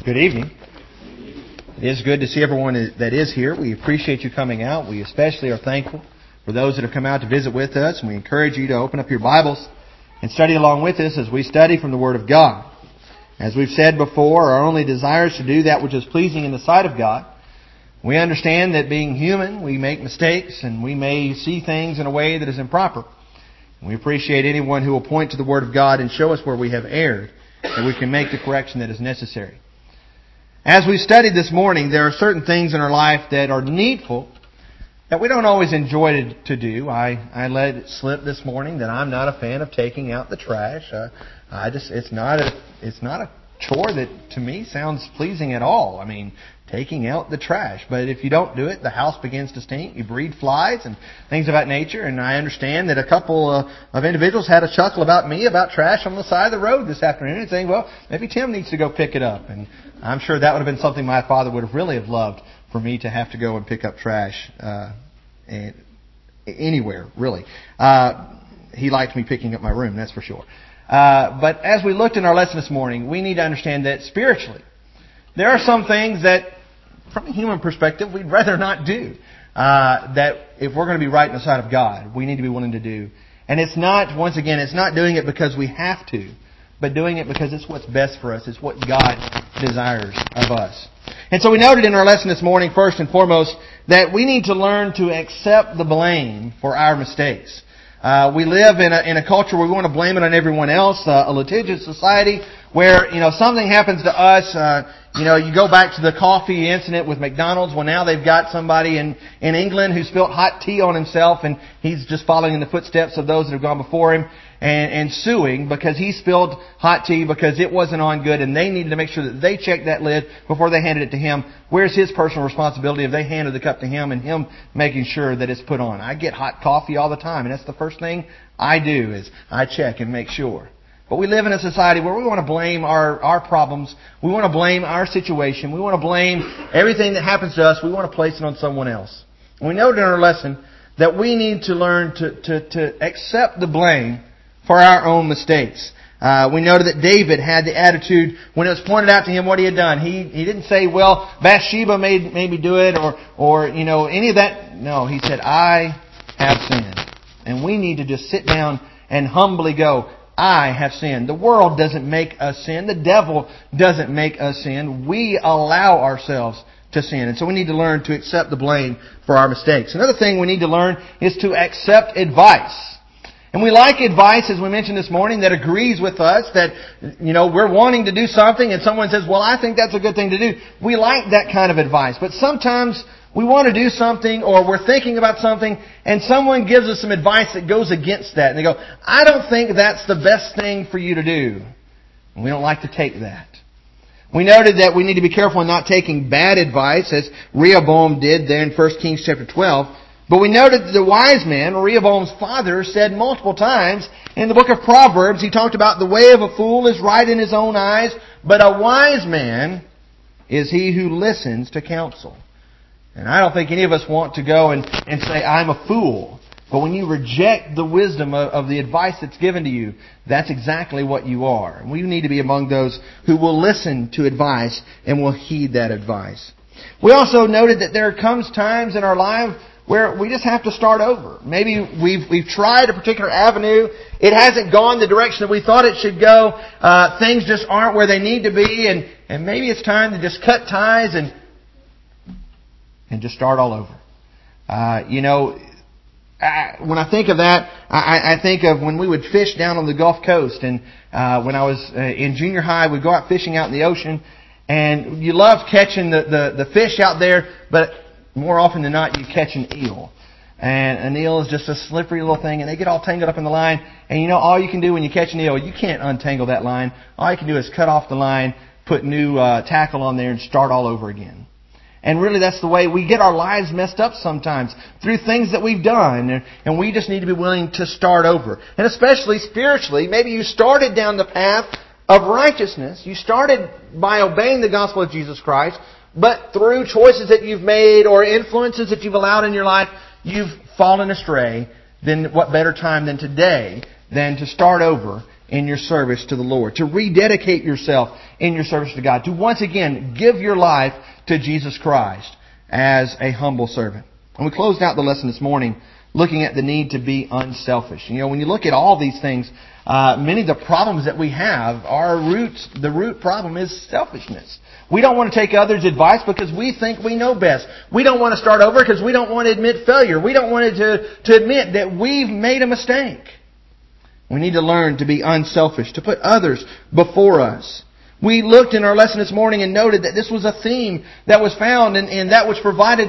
Good evening. It is good to see everyone that is here. We appreciate you coming out. We especially are thankful for those that have come out to visit with us. And we encourage you to open up your Bibles and study along with us as we study from the Word of God. As we've said before, our only desire is to do that which is pleasing in the sight of God. We understand that being human, we make mistakes and we may see things in a way that is improper. And we appreciate anyone who will point to the Word of God and show us where we have erred, that we can make the correction that is necessary. As we studied this morning, there are certain things in our life that are needful that we don't always enjoy to do. I let it slip this morning that I'm not a fan of taking out the trash. It's not a chore that to me sounds pleasing at all. I mean, taking out the trash. But if you don't do it, the house begins to stink. You breed flies and things of that nature. And I understand that a couple of individuals had a chuckle about me about trash on the side of the road this afternoon and saying, well, maybe Tim needs to go pick it up. And I'm sure that would have been something my father would have really have loved, for me to have to go and pick up trash anywhere, really. He liked me picking up my room, that's for sure. But as we looked in our lesson this morning, we need to understand that spiritually, there are some things that, from a human perspective, we'd rather not do. That if we're going to be right in the sight of God, we need to be willing to do. And it's not, once again, it's not doing it because we have to, but doing it because it's what's best for us. It's what God desires of us. And so we noted in our lesson this morning, first and foremost, that we need to learn to accept the blame for our mistakes. We live in a culture where we want to blame it on everyone else, a litigious society where, something happens to us. You go back to the coffee incident with McDonald's. Well, now they've got somebody in England who spilt hot tea on himself, and he's just following in the footsteps of those that have gone before him and suing because he spilled hot tea because it wasn't on good, and they needed to make sure that they checked that lid before they handed it to him. Where's his personal responsibility if they handed the cup to him and him making sure that it's put on? I get hot coffee all the time, and that's the first thing I do is I check and make sure. But we live in a society where we want to blame our problems. We want to blame our situation. We want to blame everything that happens to us. We want to place it on someone else. And we noted in our lesson that we need to learn to accept the blame for our own mistakes. We noted that David had the attitude when it was pointed out to him what he had done. He didn't say, well, Bathsheba made me do it or any of that. No, he said, I have sinned. And we need to just sit down and humbly go, I have sinned. The world doesn't make us sin. The devil doesn't make us sin. We allow ourselves to sin. And so we need to learn to accept the blame for our mistakes. Another thing we need to learn is to accept advice. And we like advice, as we mentioned this morning, that agrees with us, that, we're wanting to do something and someone says, well, I think that's a good thing to do. We like that kind of advice. But sometimes we want to do something or we're thinking about something and someone gives us some advice that goes against that. And they go, I don't think that's the best thing for you to do. And we don't like to take that. We noted that we need to be careful in not taking bad advice, as Rehoboam did there in 1 Kings chapter 12. But we noted that the wise man, Rehoboam's father, said multiple times in the book of Proverbs, he talked about the way of a fool is right in his own eyes, but a wise man is he who listens to counsel. And I don't think any of us want to go and say, I'm a fool. But when you reject the wisdom of the advice that's given to you, that's exactly what you are. And we need to be among those who will listen to advice and will heed that advice. We also noted that there comes times in our life where we just have to start over. Maybe we've tried a particular avenue. It hasn't gone the direction that we thought it should go. Things just aren't where they need to be. And maybe it's time to just cut ties and just start all over. When I think of that, I think of when we would fish down on the Gulf Coast. And when I was in junior high, we'd go out fishing out in the ocean. And you loved catching the fish out there, but more often than not, you catch an eel. And an eel is just a slippery little thing, and they get all tangled up in the line. And all you can do when you catch an eel, you can't untangle that line. All you can do is cut off the line, put new tackle on there, and start all over again. And really that's the way we get our lives messed up sometimes, through things that we've done. And we just need to be willing to start over. And especially spiritually, maybe you started down the path of righteousness. You started by obeying the gospel of Jesus Christ, but through choices that you've made or influences that you've allowed in your life, you've fallen astray. Then what better time than today than to start over in your service to the Lord, to rededicate yourself in your service to God, to once again give your life to Jesus Christ as a humble servant. And we closed out the lesson this morning looking at the need to be unselfish. When you look at all these things, many of the problems that we have, the root problem is selfishness. We don't want to take others' advice because we think we know best. We don't want to start over because we don't want to admit failure. We don't want to admit that we've made a mistake. We need to learn to be unselfish, to put others before us. We looked in our lesson this morning and noted that this was a theme that was found and that was provided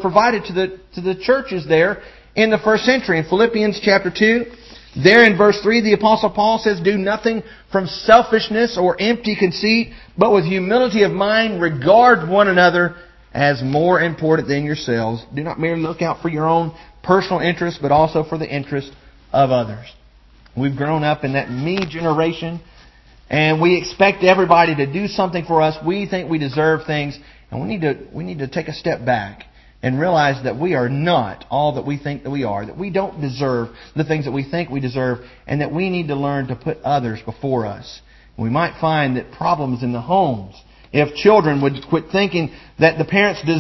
to the churches there in the first century. In Philippians chapter 2, there in verse 3, the Apostle Paul says, "Do nothing from selfishness or empty conceit, but with humility of mind regard one another as more important than yourselves. Do not merely look out for your own personal interest, but also for the interest of others." We've grown up in that me generation, and we expect everybody to do something for us. We think we deserve things, and we need to take a step back and realize that we are not all that we think that we are, that we don't deserve the things that we think we deserve, and that we need to learn to put others before us. We might find that problems in the homes, if children would quit thinking that the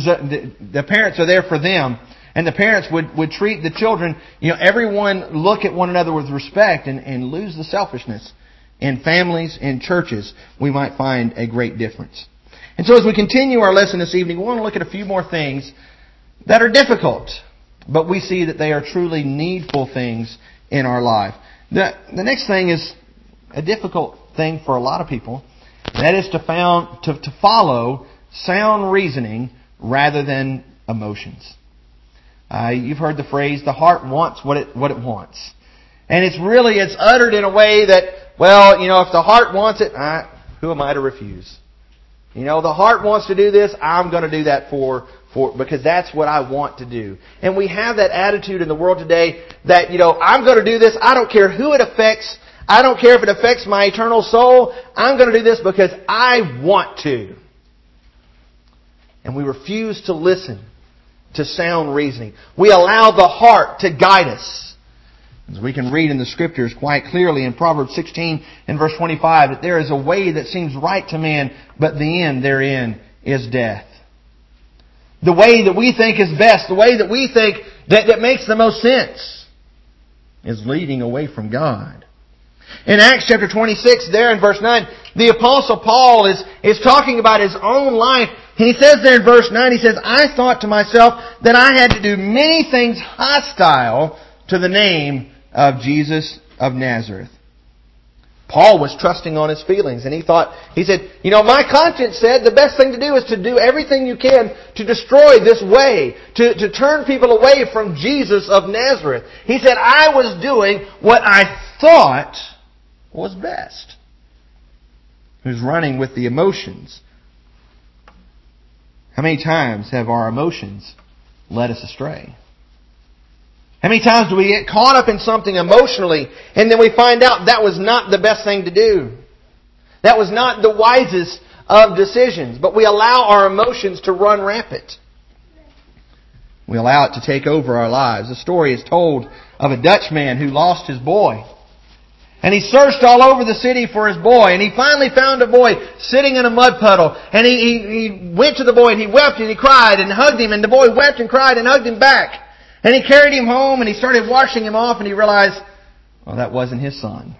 parents are there for them, and the parents would treat the children, everyone look at one another with respect and lose the selfishness in families, in churches, we might find a great difference. And so as we continue our lesson this evening, we want to look at a few more things that are difficult, but we see that they are truly needful things in our life. The next thing is a difficult thing for a lot of people. That is to follow sound reasoning rather than emotions. You've heard the phrase, the heart wants what it wants. And it's uttered in a way that, if the heart wants it, who am I to refuse? The heart wants to do this, I'm going to do that because that's what I want to do. And we have that attitude in the world today that, I'm going to do this, I don't care who it affects, I don't care if it affects my eternal soul, I'm going to do this because I want to. And we refuse to listen to sound reasoning. We allow the heart to guide us. As we can read in the Scriptures quite clearly in Proverbs 16 and verse 25, that there is a way that seems right to man, but the end therein is death. The way that we think is best, the way that we think that makes the most sense, is leading away from God. In Acts chapter 26, there in verse 9, the Apostle Paul is talking about his own life. He says there in verse 9, he says, "I thought to myself that I had to do many things hostile to the name of Jesus of Nazareth." Paul was trusting on his feelings, and he said, my conscience said the best thing to do is to do everything you can to destroy this way, to turn people away from Jesus of Nazareth. He said, I was doing what I thought was best. He was running with the emotions. How many times have our emotions led us astray? How many times do we get caught up in something emotionally and then we find out that was not the best thing to do? That was not the wisest of decisions, but we allow our emotions to run rampant. We allow it to take over our lives. The story is told of a Dutch man who lost his boy. And he searched all over the city for his boy. And he finally found a boy sitting in a mud puddle. And he went to the boy and he wept and he cried and hugged him. And the boy wept and cried and hugged him back. And he carried him home and he started washing him off. And he realized, that wasn't his son.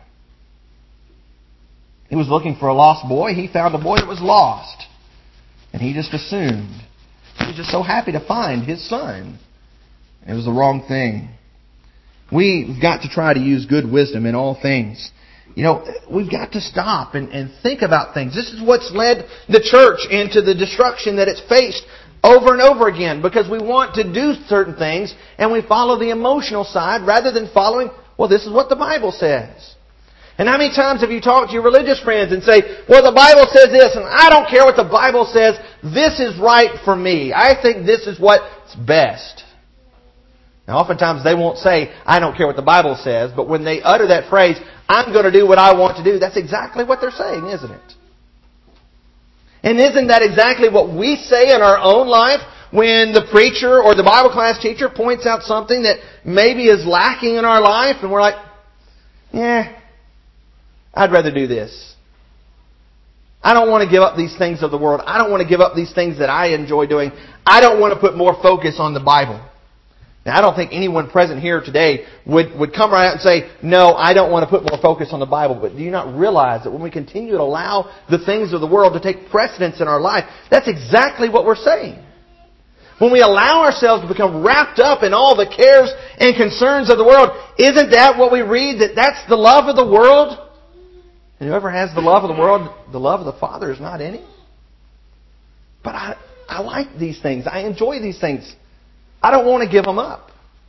He was looking for a lost boy. He found a boy that was lost. And he just assumed. He was just so happy to find his son. It was the wrong thing. We've got to try to use good wisdom in all things. We've got to stop and think about things. This is what's led the church into the destruction that it's faced over and over again, because we want to do certain things and we follow the emotional side rather than following, this is what the Bible says. And how many times have you talked to your religious friends and say, the Bible says this and I don't care what the Bible says, this is right for me. I think this is what's best. Now, oftentimes they won't say, I don't care what the Bible says, but when they utter that phrase, I'm going to do what I want to do, that's exactly what they're saying, isn't it? And isn't that exactly what we say in our own life when the preacher or the Bible class teacher points out something that maybe is lacking in our life and we're like, I'd rather do this. I don't want to give up these things of the world. I don't want to give up these things that I enjoy doing. I don't want to put more focus on the Bible. Now, I don't think anyone present here today would come right out and say, no, I don't want to put more focus on the Bible. But do you not realize that when we continue to allow the things of the world to take precedence in our life, that's exactly what we're saying. When we allow ourselves to become wrapped up in all the cares and concerns of the world, isn't that what we read? That's the love of the world? And whoever has the love of the world, the love of the Father is not in him. But I like these things. I enjoy these things. I don't want to give them up.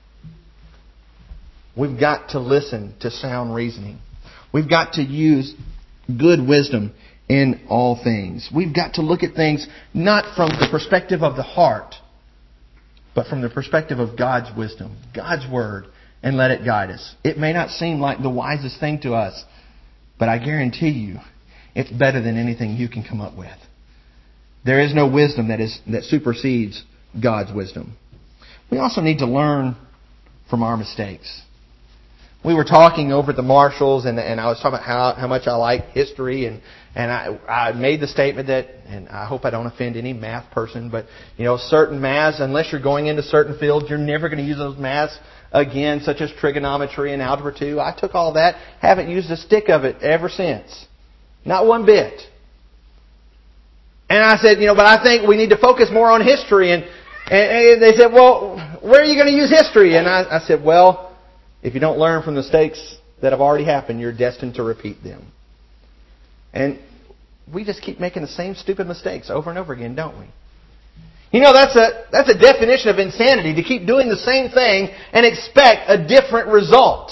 We've got to listen to sound reasoning. We've got to use good wisdom in all things. We've got to look at things not from the perspective of the heart, but from the perspective of God's wisdom, God's Word, and let it guide us. It may not seem like the wisest thing to us, but I guarantee you, it's better than anything you can come up with. There is no wisdom that supersedes God's wisdom. We also need to learn from our mistakes. We were talking over at the Marshalls, and I was talking about how much I like history, and I made the statement that, and I hope I don't offend any math person, but certain maths, unless you're going into certain fields, you're never going to use those maths again, such as trigonometry and algebra 2. I took all that, haven't used a stick of it ever since. Not one bit. And I said, but I think we need to focus more on history. And they said, well, where are you going to use history? And I said, well, if you don't learn from the mistakes that have already happened, you're destined to repeat them. And we just keep making the same stupid mistakes over and over again, don't we? That's a definition of insanity, to keep doing the same thing and expect a different result.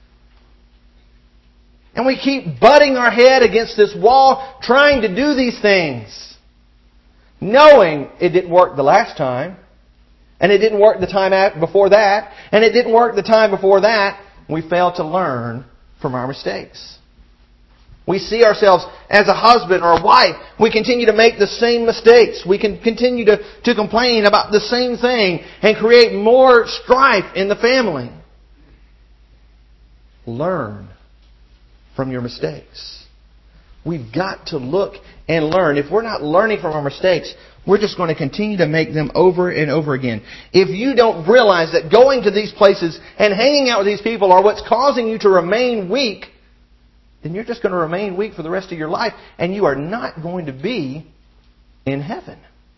And we keep butting our head against this wall, trying to do these things, knowing it didn't work the last time, and it didn't work the time before that, and it didn't work the time before that. We fail to learn from our mistakes. We see ourselves as a husband or a wife. We continue to make the same mistakes. We can continue to complain about the same thing and create more strife in the family. Learn from your mistakes. We've got to look and learn. If we're not learning from our mistakes, we're just going to continue to make them over and over again. If you don't realize that going to these places and hanging out with these people are what's causing you to remain weak, then you're just going to remain weak for the rest of your life, and you are not going to be in heaven.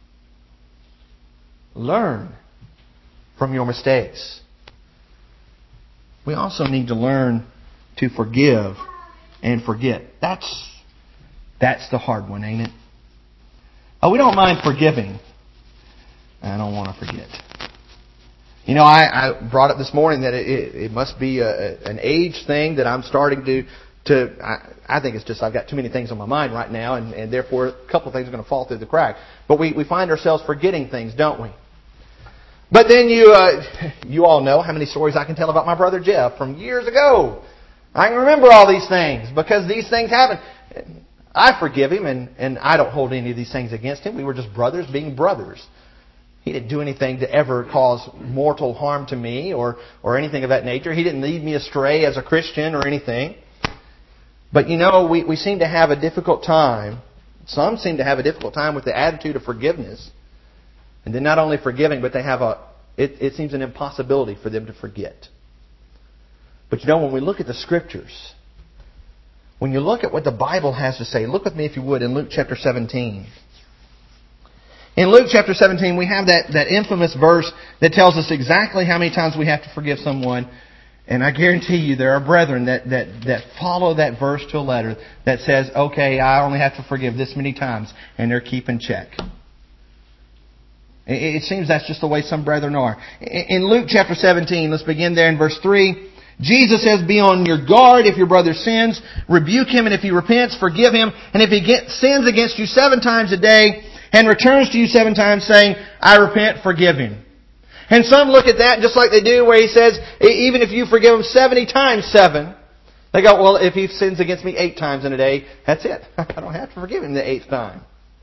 Learn from your mistakes. We also need to learn to forgive and forget. That's the hard one, ain't it? Oh, we don't mind forgiving. I don't want to forget. I brought up this morning that it must be an age thing that I'm starting to I think it's just I've got too many things on my mind right now, and therefore a couple of things are going to fall through the crack. But we find ourselves forgetting things, don't we? But then you all know how many stories I can tell about my brother Jeff from years ago. I can remember all these things because these things happen. I forgive him, and I don't hold any of these things against him. We were just brothers being brothers. He didn't do anything to ever cause mortal harm to me or anything of that nature. He didn't lead me astray as a Christian or anything. But we seem to have a difficult time. Some seem to have a difficult time with the attitude of forgiveness. And then not only forgiving, but they have it seems an impossibility for them to forget. But when we look at the Scriptures, when you look at what the Bible has to say, look with me if you would in Luke chapter 17. In Luke chapter 17, we have that infamous verse that tells us exactly how many times we have to forgive someone. And I guarantee you there are brethren that follow that verse to a letter that says, okay, I only have to forgive this many times, and they're keeping check. It seems that's just the way some brethren are. In Luke chapter 17, let's begin there in verse 3. Jesus says, be on your guard if your brother sins. Rebuke him, and if he repents, forgive him. And if he sins against you 7 times a day and returns to you 7 times saying, I repent, forgive him. And some look at that just like they do where he says, even if you forgive him 70 times 7, they go, well, if he sins against me 8 times in a day, that's it. I don't have to forgive him the 8th time.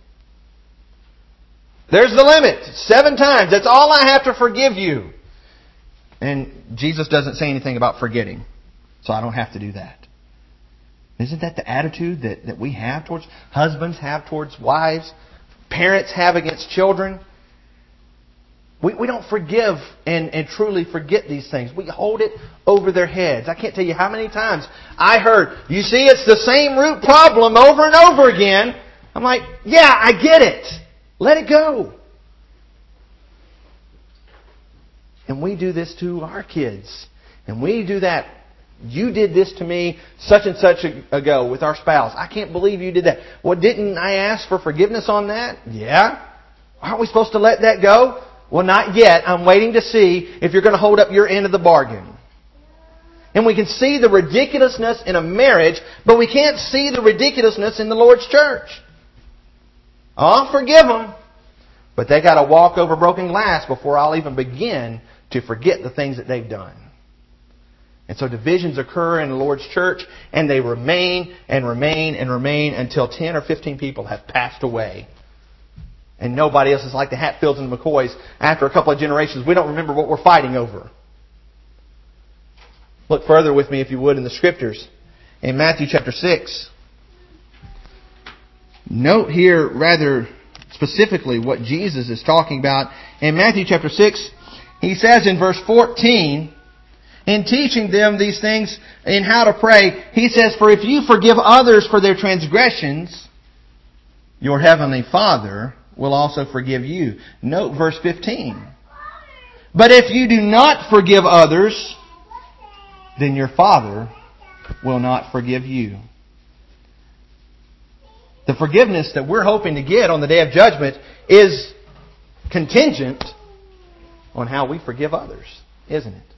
There's the limit. 7 times. That's all I have to forgive you. And Jesus doesn't say anything about forgetting. So I don't have to do that. Isn't that the attitude that we have towards husbands, have towards wives, parents have against children? We don't forgive and truly forget these things. We hold it over their heads. I can't tell you how many times I heard, you see, it's the same root problem over and over again. I'm like, yeah, I get it. Let it go. And we do this to our kids. And we do that. You did this to me such and such ago with our spouse. I can't believe you did that. Well, didn't I ask for forgiveness on that? Yeah. Aren't we supposed to let that go? Well, not yet. I'm waiting to see if you're going to hold up your end of the bargain. And we can see the ridiculousness in a marriage, but we can't see the ridiculousness in the Lord's church. I'll forgive them, but they got to walk over broken glass before I'll even begin to forget the things that they've done. And so divisions occur in the Lord's church, and they remain and remain and remain until 10 or 15 people have passed away. And nobody else is like the Hatfields and the McCoys. After a couple of generations, we don't remember what we're fighting over. Look further with me, if you would, in the Scriptures. In Matthew chapter 6. Note here rather specifically what Jesus is talking about. In Matthew chapter 6, He says in verse 14, in teaching them these things in how to pray, He says, for if you forgive others for their transgressions, your heavenly Father will also forgive you. Note verse 15. But if you do not forgive others, then your Father will not forgive you. The forgiveness that we're hoping to get on the day of judgment is contingent on how we forgive others, isn't it?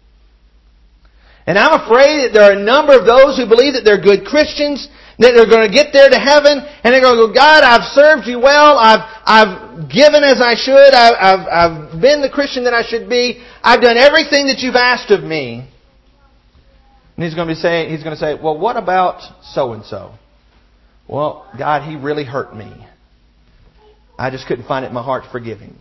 And I'm afraid that there are a number of those who believe that they're good Christians, that they're going to get there to heaven, and they're going to go, God, I've served you well, I've given as I should, I've been the Christian that I should be, I've done everything that you've asked of me. And he's going to say, well, what about so-and-so? Well, God, he really hurt me. I just couldn't find it in my heart to forgive him.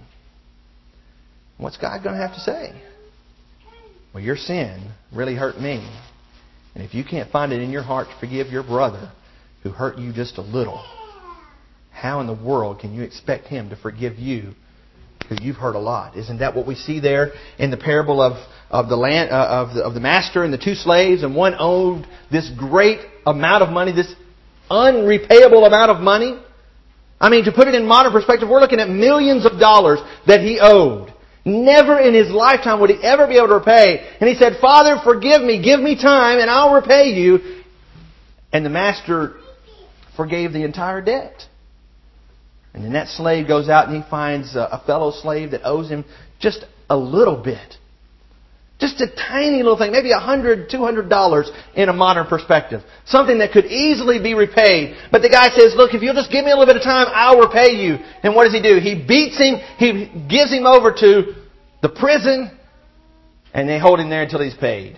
What's God going to have to say? Well, your sin really hurt me. And if you can't find it in your heart to forgive your brother who hurt you just a little, how in the world can you expect him to forgive you who you've hurt a lot? Isn't that what we see there in the parable of the master and the two slaves? And one owed this great amount of money, this unrepayable amount of money. I mean, to put it in modern perspective, we're looking at millions of dollars that he owed. Never in his lifetime would he ever be able to repay. And he said, Father, forgive me, give me time, and I'll repay you. And the master forgave the entire debt. And then that slave goes out and he finds a fellow slave that owes him just a little bit. Just a tiny little thing, maybe $100, $200 in a modern perspective. Something that could easily be repaid. But the guy says, look, if you'll just give me a little bit of time, I'll repay you. And what does he do? He beats him, he gives him over to the prison, and they hold him there until he's paid.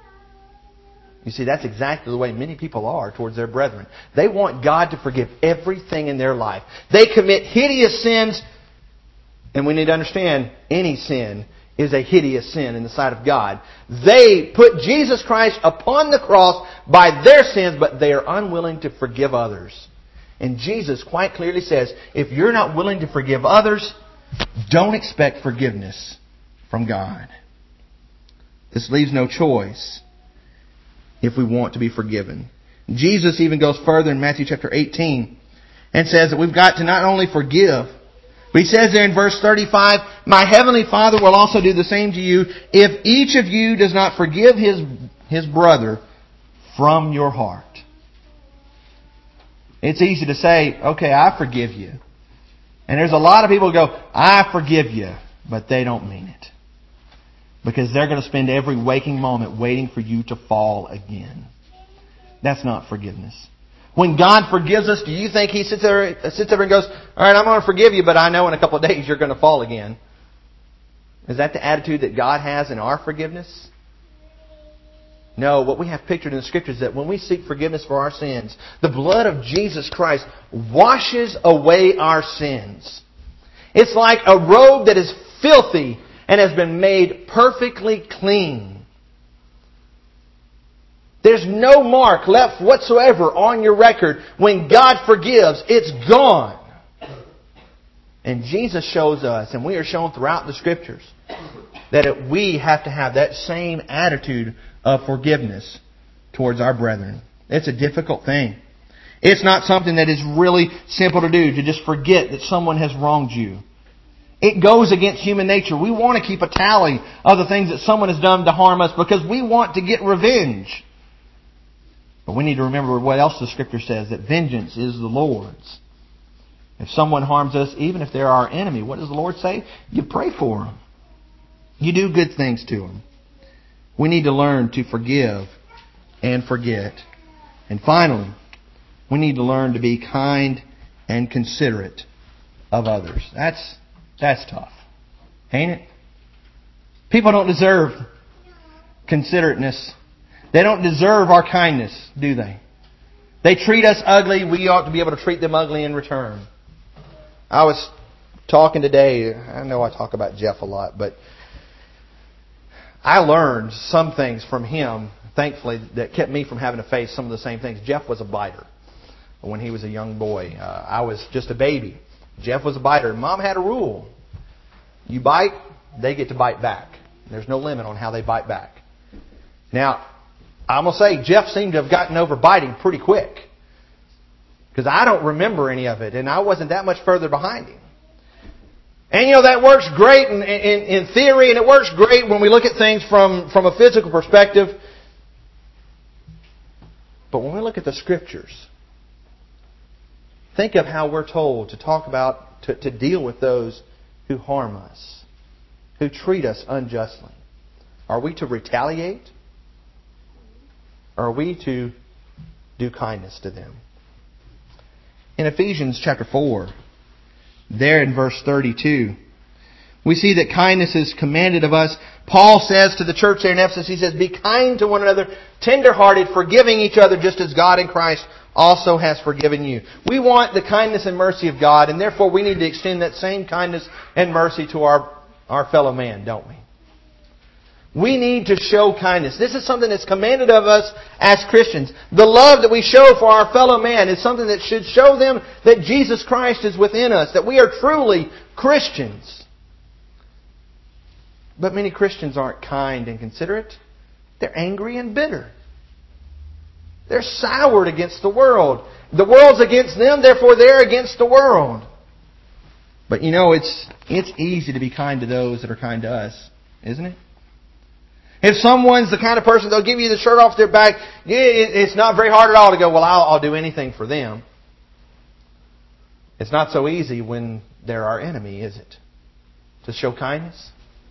You see, that's exactly the way many people are towards their brethren. They want God to forgive everything in their life. They commit hideous sins, and we need to understand, any sin is a hideous sin in the sight of God. They put Jesus Christ upon the cross by their sins, but they are unwilling to forgive others. And Jesus quite clearly says, if you're not willing to forgive others, don't expect forgiveness from God. This leaves no choice if we want to be forgiven. Jesus even goes further in Matthew chapter 18 and says that we've got to not only forgive, but he says there in verse 35, my heavenly Father will also do the same to you if each of you does not forgive his brother from your heart. It's easy to say, okay, I forgive you. And there's a lot of people who go, I forgive you, but they don't mean it. Because they're going to spend every waking moment waiting for you to fall again. That's not forgiveness. When God forgives us, do you think He sits there and goes, all right, I'm going to forgive you, but I know in a couple of days you're going to fall again? Is that the attitude that God has in our forgiveness? No, what we have pictured in the Scriptures is that when we seek forgiveness for our sins, the blood of Jesus Christ washes away our sins. It's like a robe that is filthy and has been made perfectly clean. There's no mark left whatsoever on your record. When God forgives, it's gone. And Jesus shows us, and we are shown throughout the Scriptures, that we have to have that same attitude of forgiveness towards our brethren. It's a difficult thing. It's not something that is really simple to do, to just forget that someone has wronged you. It goes against human nature. We want to keep a tally of the things that someone has done to harm us because we want to get revenge. But we need to remember what else the Scripture says, that vengeance is the Lord's. If someone harms us, even if they're our enemy, what does the Lord say? You pray for them. You do good things to them. We need to learn to forgive and forget. And finally, we need to learn to be kind and considerate of others. That's tough. Ain't it? People don't deserve considerateness. They don't deserve our kindness, do they? They treat us ugly. We ought to be able to treat them ugly in return. I was talking today. I know I talk about Jeff a lot, but I learned some things from him, thankfully, that kept me from having to face some of the same things. Jeff was a biter when he was a young boy. I was just a baby. Jeff was a biter. Mom had a rule. You bite, they get to bite back. There's no limit on how they bite back. Now, I'm going to say Jeff seemed to have gotten over biting pretty quick. Because I don't remember any of it. And I wasn't that much further behind him. And that works great in theory. And it works great when we look at things from a physical perspective. But when we look at the Scriptures, think of how we're told to talk about, to deal with those who harm us, who treat us unjustly. Are we to retaliate? Or are we to do kindness to them? In Ephesians chapter 4, there in verse 32, we see that kindness is commanded of us. Paul says to the church there in Ephesus, he says, be kind to one another, tender-hearted, forgiving each other just as God in Christ also has forgiven you. We want the kindness and mercy of God, and therefore we need to extend that same kindness and mercy to our fellow man, don't we? We need to show kindness. This is something that's commanded of us as Christians. The love that we show for our fellow man is something that should show them that Jesus Christ is within us, that we are truly Christians. But many Christians aren't kind and considerate. They're angry and bitter. They're soured against the world. The world's against them, therefore they're against the world. But it's easy to be kind to those that are kind to us, isn't it? If someone's the kind of person they'll give you the shirt off their back, it's not very hard at all to go, well, I'll do anything for them. It's not so easy when they're our enemy, is it? To show kindness.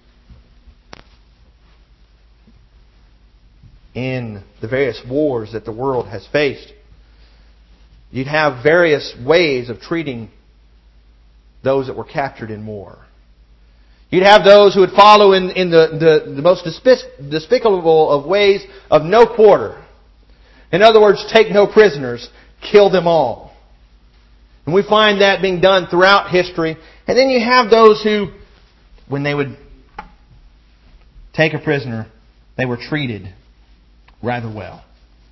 In the various wars that the world has faced, you'd have various ways of treating those that were captured in war. You'd have those who would follow in the most despicable of ways of no quarter. In other words, take no prisoners, kill them all. And we find that being done throughout history. And then you have those who, when they would take a prisoner, they were treated rather well.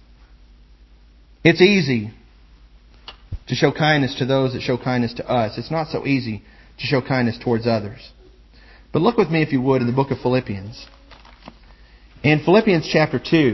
It's easy to show kindness to those that show kindness to us. It's not so easy to show kindness towards others. But look with me, if you would, in the book of Philippians. In Philippians chapter 2.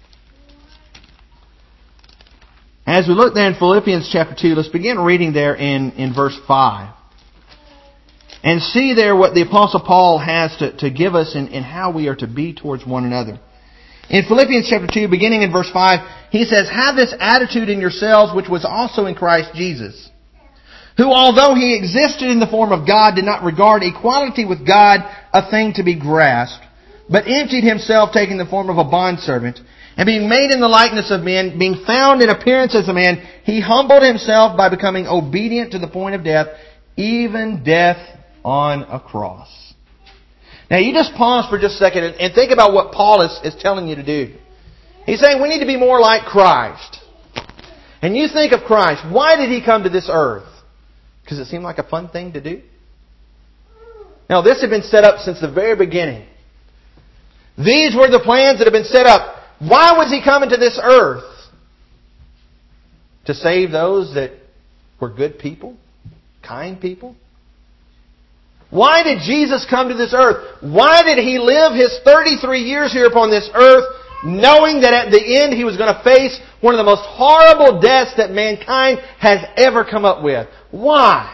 As we look there in Philippians chapter 2, let's begin reading there in verse 5. And see there what the Apostle Paul has to give us in how we are to be towards one another. In Philippians chapter 2, beginning in verse 5, he says, have this attitude in yourselves which was also in Christ Jesus, who, although He existed in the form of God, did not regard equality with God a thing to be grasped, but emptied Himself, taking the form of a bondservant, and being made in the likeness of men, being found in appearance as a man, He humbled Himself by becoming obedient to the point of death, even death on a cross. Now you just pause for just a second and think about what Paul is telling you to do. He's saying we need to be more like Christ. And you think of Christ. Why did He come to this earth? Because it seemed like a fun thing to do? Now, this had been set up since the very beginning. These were the plans that had been set up. Why was He coming to this earth? To save those that were good people? Kind people? Why did Jesus come to this earth? Why did He live His 33 years here upon this earth, knowing that at the end He was going to face one of the most horrible deaths that mankind has ever come up with? Why?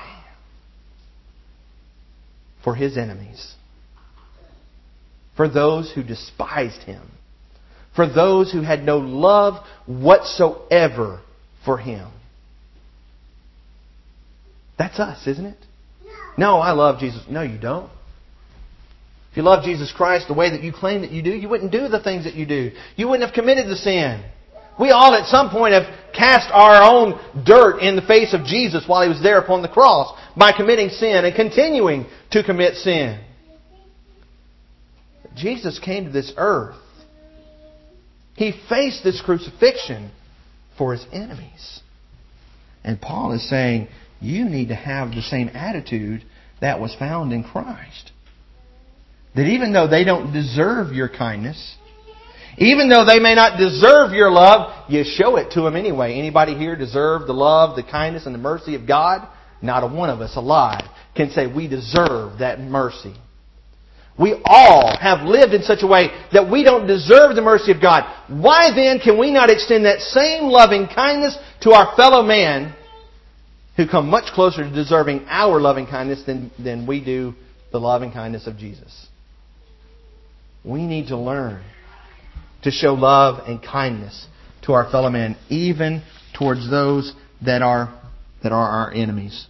For His enemies. For those who despised Him. For those who had no love whatsoever for Him. That's us, isn't it? No, I love Jesus. No, you don't. If you love Jesus Christ the way that you claim that you do, you wouldn't do the things that you do. You wouldn't have committed the sin. We all at some point have cast our own dirt in the face of Jesus while He was there upon the cross by committing sin and continuing to commit sin. But Jesus came to this earth. He faced this crucifixion for His enemies. And Paul is saying, you need to have the same attitude that was found in Christ. That even though they don't deserve your kindness, even though they may not deserve your love, you show it to them anyway. Anybody here deserve the love, the kindness, and the mercy of God? Not a one of us alive can say we deserve that mercy. We all have lived in such a way that we don't deserve the mercy of God. Why then can we not extend that same loving kindness to our fellow man who come much closer to deserving our loving kindness than we do the loving kindness of Jesus? We need to learn to show love and kindness to our fellow man, even towards those that are our enemies.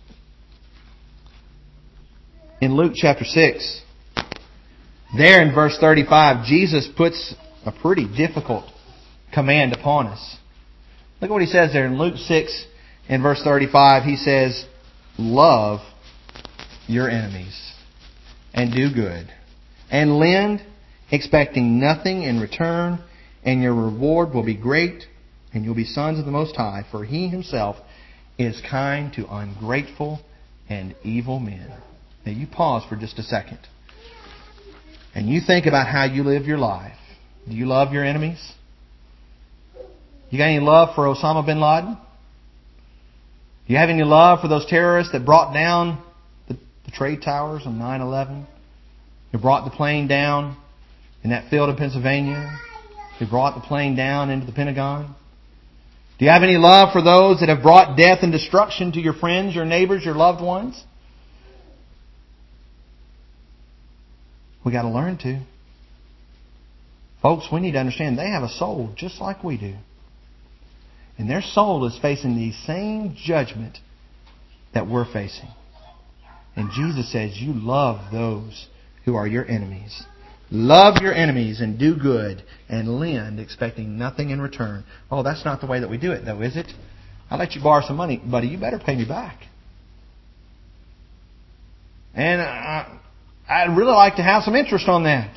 In Luke chapter 6, there in verse 35, Jesus puts a pretty difficult command upon us. Look at what He says there in Luke 6 in verse 35. He says, love your enemies and do good and lend, expecting nothing in return, and your reward will be great, and you'll be sons of the Most High, for He Himself is kind to ungrateful and evil men. Now you pause for just a second. And you think about how you live your life. Do you love your enemies? You got any love for Osama bin Laden? Do you have any love for those terrorists that brought down the trade towers on 9/11? Who brought the plane down in that field in Pennsylvania? Who brought the plane down into the Pentagon? Do you have any love for those that have brought death and destruction to your friends, your neighbors, your loved ones? We got to learn to. Folks, we need to understand they have a soul just like we do. And their soul is facing the same judgment that we're facing. And Jesus says, you love those who are your enemies. Love your enemies and do good and lend, expecting nothing in return. Oh, that's not the way that we do it, though, is it? I'll let you borrow some money, buddy. You better pay me back. And I'd really like to have some interest on that.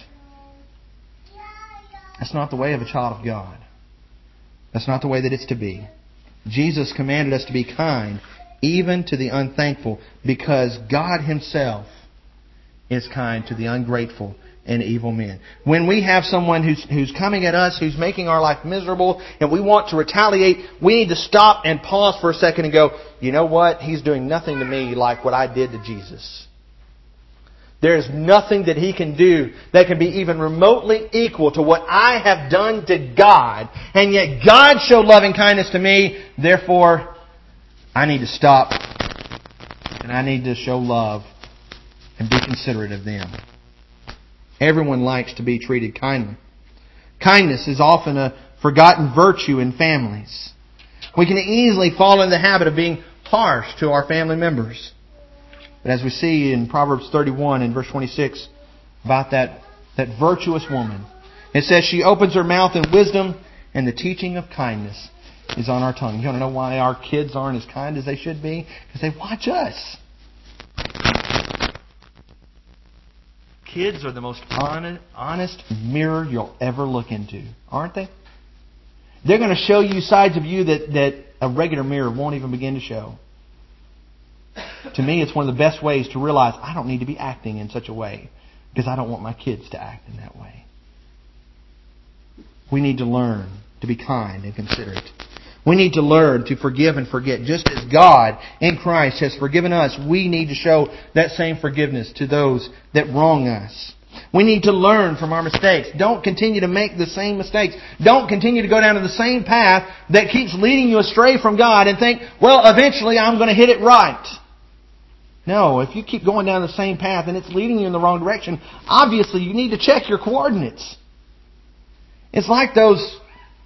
That's not the way of a child of God. That's not the way that it's to be. Jesus commanded us to be kind, even to the unthankful, because God Himself is kind to the ungrateful and evil men. When we have someone who's coming at us, who's making our life miserable, and we want to retaliate, we need to stop and pause for a second and go, you know what? He's doing nothing to me like what I did to Jesus. There's nothing that He can do that can be even remotely equal to what I have done to God. And yet God showed loving kindness to me. Therefore, I need to stop and I need to show love and be considerate of them. Everyone likes to be treated kindly. Kindness is often a forgotten virtue in families. We can easily fall into the habit of being harsh to our family members. But as we see in Proverbs 31 and verse 26 about that virtuous woman, it says she opens her mouth in wisdom and the teaching of kindness is on our tongue. You want to know why our kids aren't as kind as they should be? Because they watch us. Kids are the most honest mirror you'll ever look into, aren't they? They're going to show you sides of you that a regular mirror won't even begin to show. To me, it's one of the best ways to realize I don't need to be acting in such a way because I don't want my kids to act in that way. We need to learn to be kind and considerate. We need to learn to forgive and forget. Just as God in Christ has forgiven us, we need to show that same forgiveness to those that wrong us. We need to learn from our mistakes. Don't continue to make the same mistakes. Don't continue to go down to the same path that keeps leading you astray from God and think, well, eventually I'm going to hit it right. No, if you keep going down the same path and it's leading you in the wrong direction, obviously you need to check your coordinates. It's like those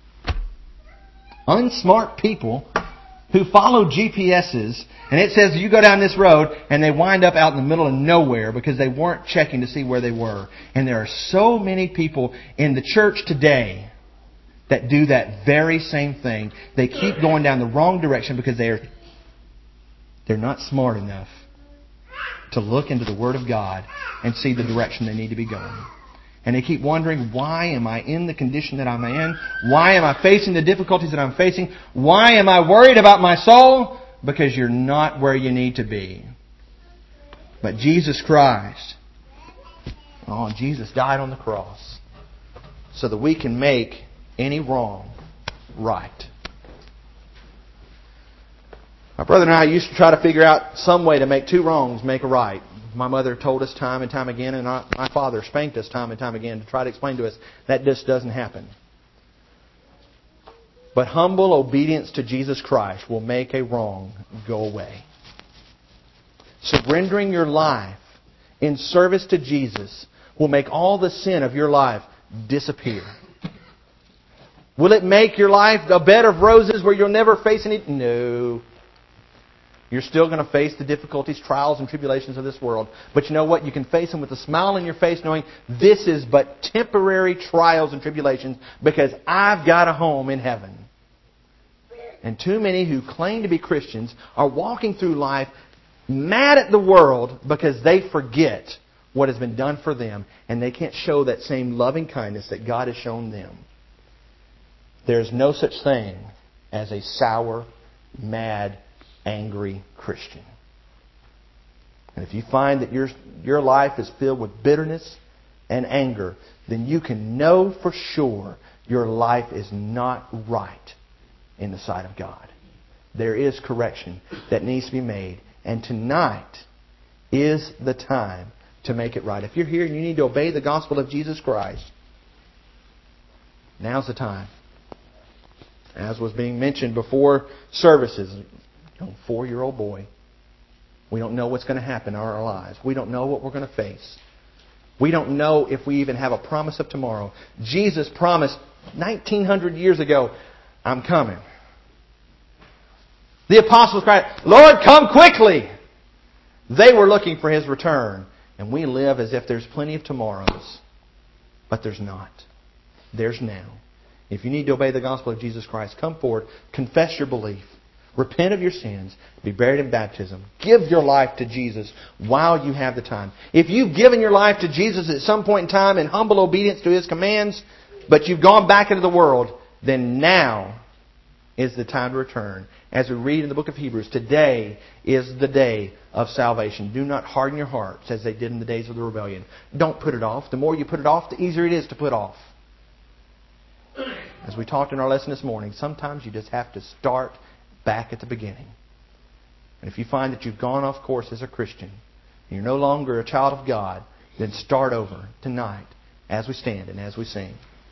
unsmart people who follow GPSs, and it says you go down this road, and they wind up out in the middle of nowhere because they weren't checking to see where they were. And there are so many people in the church today that do that very same thing. They keep going down the wrong direction because they're not smart enough to look into the Word of God and see the direction they need to be going. And they keep wondering, why am I in the condition that I'm in? Why am I facing the difficulties that I'm facing? Why am I worried about my soul? Because you're not where you need to be. But Jesus Christ, Jesus died on the cross so that we can make any wrong right. My brother and I used to try to figure out some way to make two wrongs make a right. My mother told us time and time again, and my father spanked us time and time again to try to explain to us that this doesn't happen. But humble obedience to Jesus Christ will make a wrong go away. Surrendering your life in service to Jesus will make all the sin of your life disappear. Will it make your life a bed of roses where you'll never face any? No. You're still going to face the difficulties, trials, and tribulations of this world. But you know what? You can face them with a smile on your face knowing this is but temporary trials and tribulations because I've got a home in heaven. And too many who claim to be Christians are walking through life mad at the world because they forget what has been done for them and they can't show that same loving kindness that God has shown them. There's no such thing as a sour, mad, angry Christian. And if you find that your life is filled with bitterness and anger, then you can know for sure your life is not right in the sight of God. There is correction that needs to be made. And tonight is the time to make it right. If you're here and you need to obey the gospel of Jesus Christ, now's the time. As was being mentioned before services, a 4-year-old boy. We don't know what's going to happen in our lives. We don't know what we're going to face. We don't know if we even have a promise of tomorrow. Jesus promised 1900 years ago, I'm coming. The apostles cried, Lord, come quickly! They were looking for His return. And we live as if there's plenty of tomorrows. But there's not. There's now. If you need to obey the gospel of Jesus Christ, come forward, confess your belief, repent of your sins, be buried in baptism, give your life to Jesus while you have the time. If you've given your life to Jesus at some point in time in humble obedience to His commands, but you've gone back into the world, then now is the time to return. As we read in the book of Hebrews, today is the day of salvation. Do not harden your hearts as they did in the days of the rebellion. Don't put it off. The more you put it off, the easier it is to put off. As we talked in our lesson this morning, sometimes you just have to start back at the beginning. And if you find that you've gone off course as a Christian, and you're no longer a child of God, then start over tonight as we stand and as we sing.